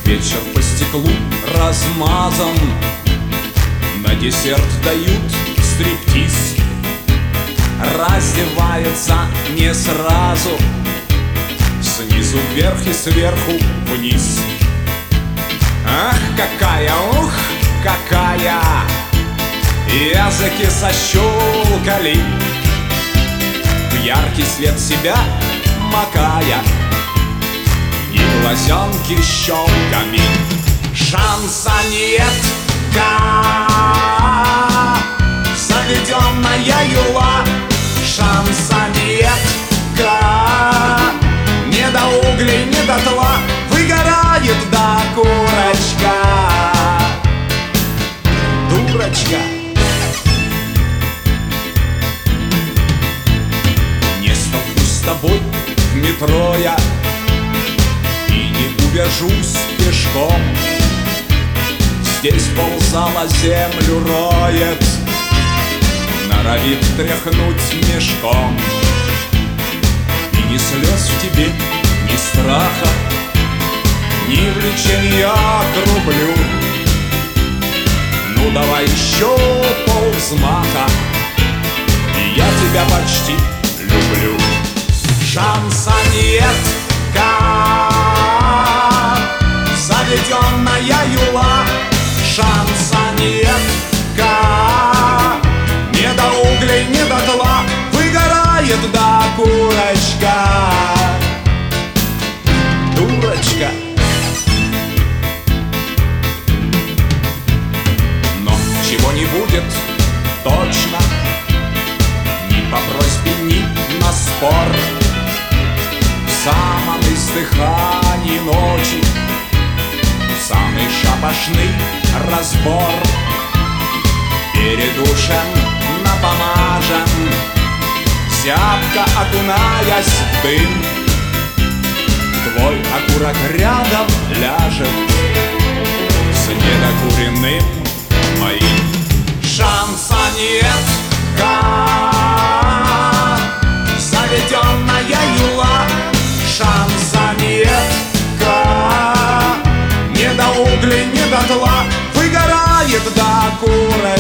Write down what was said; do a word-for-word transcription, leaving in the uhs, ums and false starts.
Вечер по стеклу размазан, на десерт дают стриптиз. Раздевается не сразу, снизу вверх и сверху вниз. Ах, какая, ух, какая! Языки сощелкали, в яркий свет себя макая, и глазенки щелками. Шансонетка, заведенная юла. Шансонетка, не до углей, не до тла, выгорает до курочка. Дурочка. Не столкнусь с тобой в метро я и не убежусь пешком. Здесь ползала землю роет, норовит тряхнуть мешком. И ни слез в тебе, ни страха, ни влечения к рублю. Ну давай еще полвзмаха, и я тебя почти люблю. Шансонетка, заведенная юла. Шансонетка, не до углей, не до тла, выгорает до курочка. Дурочка. Но чего не будет точно, ни по просьбе, ни на спор. В самом издыхании ночи самый шапошный разбор. Передушен, напомажен, зябко окунаясь в дым, твой окурок рядом ляжет с недокуренным моим. Шансонетка, заведенная юла. Шансонетка, не до углей, не до тла, выгорает до куры.